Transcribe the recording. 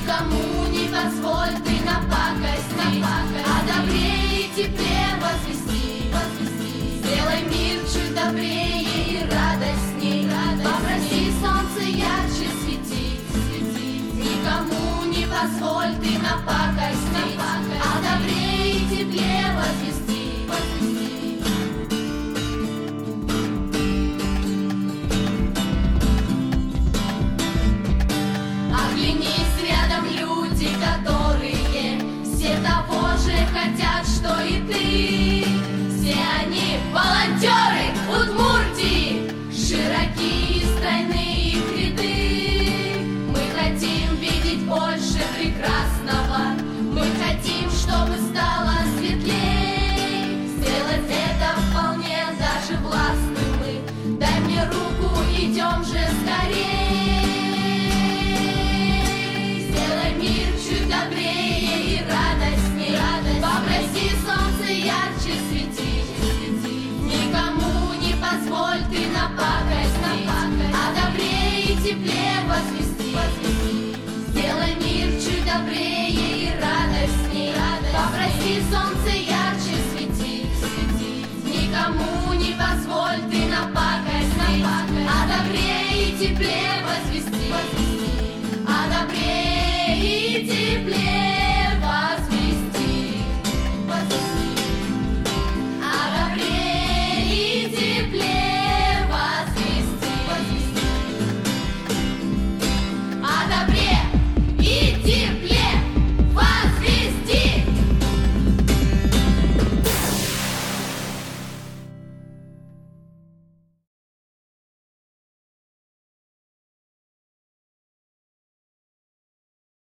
никому не позволь ты напакостить, а добрее и теплее возвести. Сделай мир чуть добрее и радостней, попроси солнце ярче светить. Никому не позволь ты напакостить, а добрее и теплее возвести. Оглянись, рядом люди, которые все того же хотят, что и ты. Все они волонтеры Удмуртии, широкие и стройные их ряды. Мы хотим видеть больше прекрасного, мы хотим, чтобы стало светлей. Сделать это вполне даже властны мы. Дай мне руку, идем же скорей. Сделай мир чуть добрее и радостней, попроси солнце ярче светить. Никому не позволь ты напакостить, а добрее и теплее возвести. Сделай мир чуть добрее и радостней, попроси солнце ярче светить. Никому не позволь ты напакостить, а добрее и теплее возвести. А добрее